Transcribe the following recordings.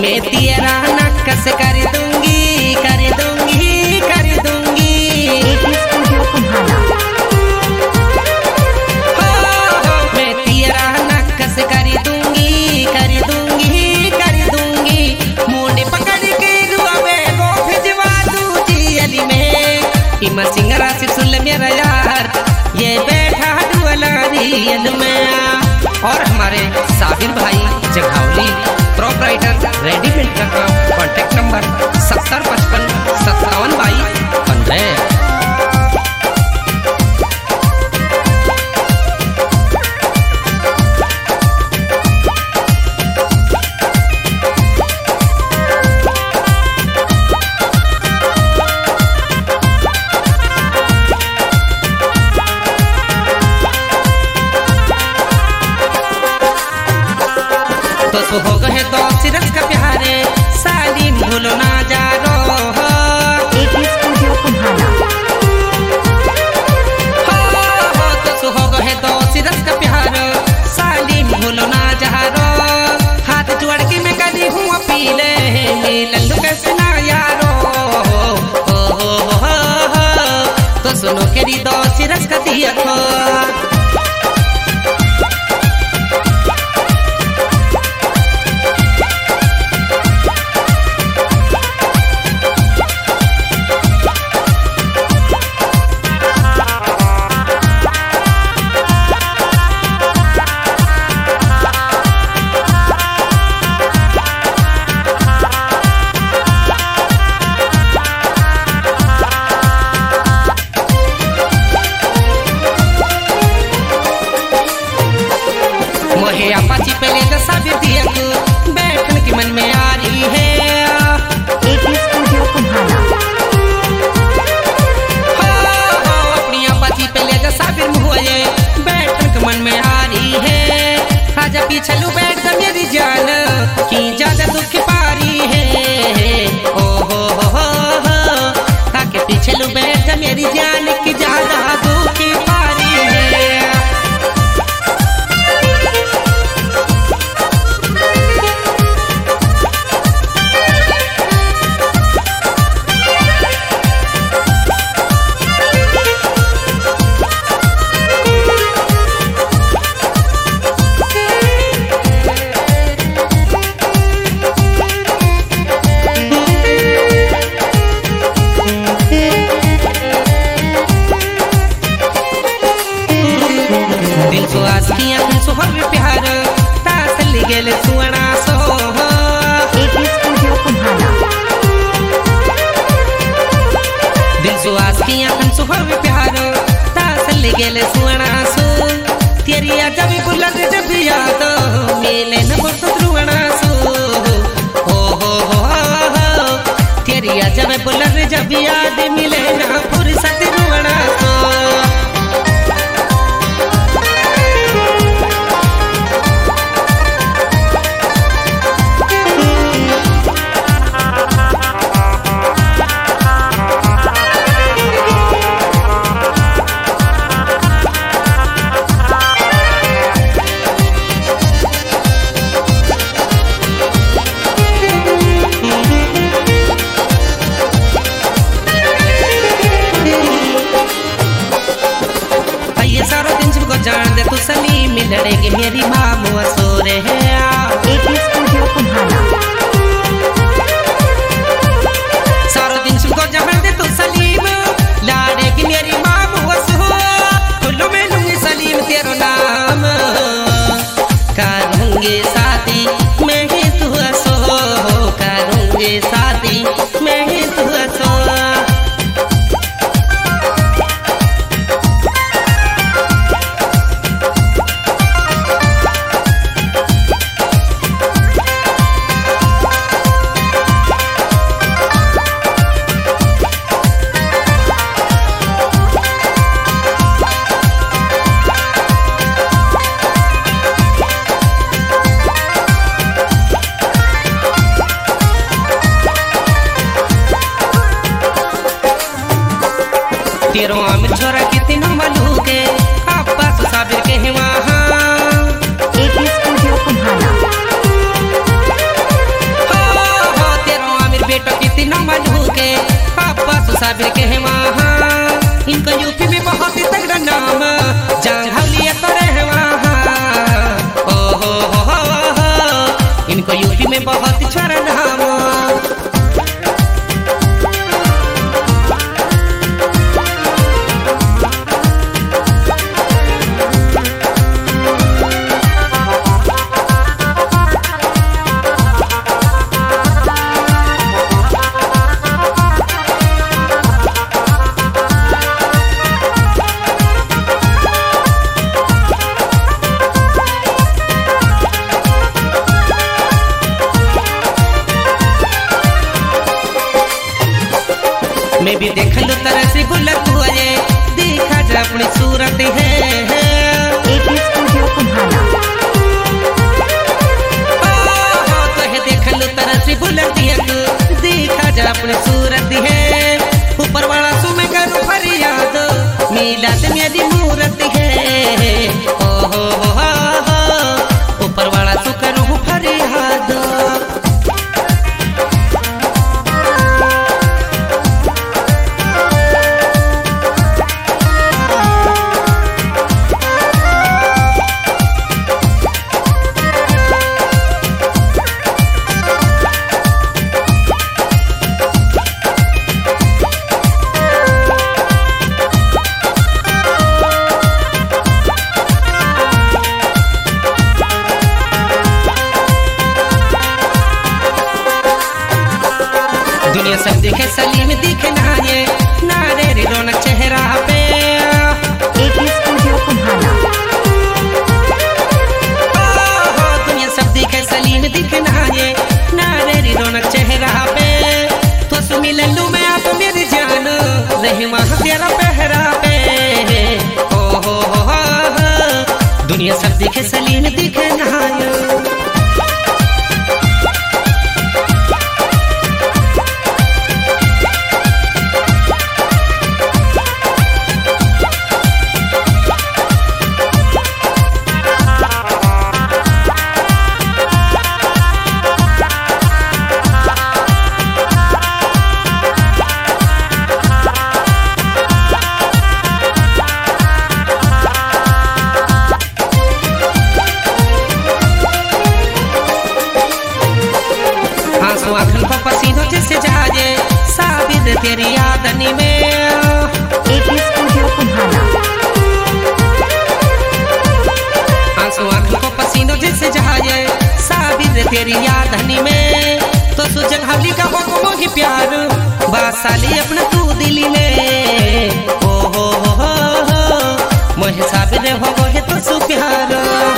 मैं तेरा नक्कस कर दूंगी कर दूंगी कर दूंगी। मैं तेरा नक्कस कर दूंगी कर दूंगी कर दूंगी। मुंडे पकड़ के रुआवे को भिजवा दूंगी अली में। इमा सिंगरा से सुन मेरा यार ये बैठा डुअला रियल में। और हमारे साबिर भाई जगावली प्रोपराइटर रेडीमेड का काम। Contact number 7055 5722 15। तो हो गए तो सिरस का प्यारे साली भूलो ना जा रो। तो हो गए तो सिरस का प्यार साली भूलो ना जा रो। हाथ जोड़ के मैं कदी हूँ पीले मिलन कैसे ना यारो। तो सुनो केरी दो सिरस का दिया को। मोहे अपाची पहले तो साबिर दिया तू बैठन की मन में आ रही है। अपनी अपाची पहले तो साबिर मुझे बैठन की मन में आ रही है। आजा पीछे लू बैठ जा मेरी जान की ज्यादा दुख पा रही है। ओ हो आके पीछे लू बैठ जा मेरी जान की ज्यादा दुख पा रही है। दिल सो आसकियां दिल सो हर प्यार तासली गेले सुवना सो। दिल सो आसकियां दिल सो हर प्यार तासली गेले सुवना सो। तेरी आजा भी बुलंद जब याद मिले न बरसो रुवना सो। हो तेरी आजा भी बुलंद जब याद मिले न फुर्सत रुवना सो। जान दे तू सलीम लड़ेगी मेरी मामू सोरे है। सारा दिन सुबह जान दे तू सलीम लड़ेगी मेरी मामू सो। खुल्लो में लूंगी सलीम तेरा नाम करूंगी शादी मैं ही तू सो। करूंगी शादी मैं ही तू सो। मैं भी देख लो तरह से बुलक हुए देखा जा अपनी सूरत है एटी स्टूडियो कुम्हाना। तो है देख लो तरह से बुलक देखा जा अपनी सूरत है ऊपर वाला सुमे करो फरियाद मिलाद मेरी मूरत है ओहो ऊपर वाला सु करो फरियाद। दुनिया सब देखे सलीम दिखे नाये नारे रे रौनक चेहरा पे एटी स्टूडियो कुम्हाना। दुनिया सब देखे सलीम दिखे नाये नारे रे रौनक चेहरा पे तो सुमी लल्लू मैं आप मेरी जान रही वहाँ तेरा पहरा पे ओहो दुनिया सब देखे सलीम दिखे नाये। आँखों को पसीनों जैसे जाजे साबिर तेरी यादनी में एटी स्टूडियो कुम्हाना। आँखों को पसीनों जैसे जाजे साबिर तेरी यादनी में तो सुजन हवली का हो मोही प्यार बासाली अपना तू दिली में ओहो मोहे साबिर हो गए तो सु प्यार।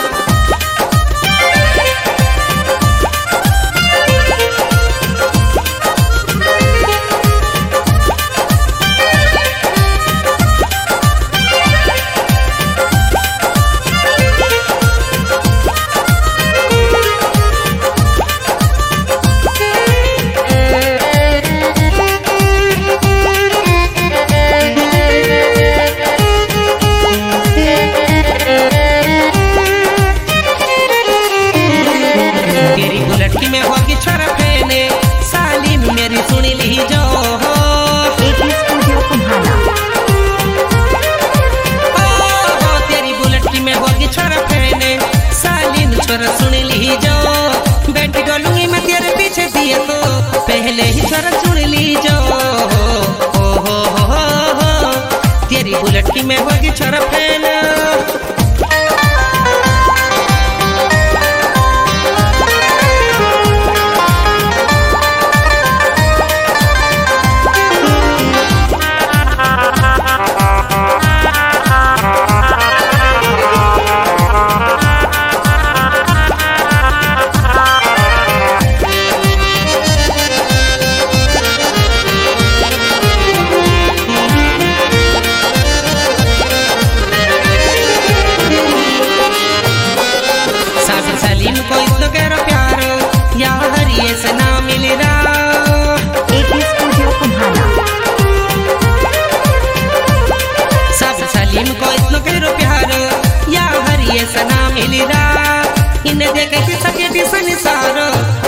तेरी बुलेट में होगी छोरा फेने सालिम मेरी सुनी ली जो एटी स्टूडियो कुम्हाना। तेरी बुलेट में होगी छोरा फेने सालिम छोरा सुनी ली जो बेटी डोलूंगी मैं तेरे पीछे दिए तो पहले ही छोरा सुन ली जो ओहो तेरी बुलेट में होगी छोरा फेने। सलीम को इतना करो प्यार यार ये से ना मिल रहा एटी स्टूडियो कुम्हाना। सब सलीम को इतना करो प्यार यार ये से ना मिल रहा इन्हें देखे कि सके दिसन सारो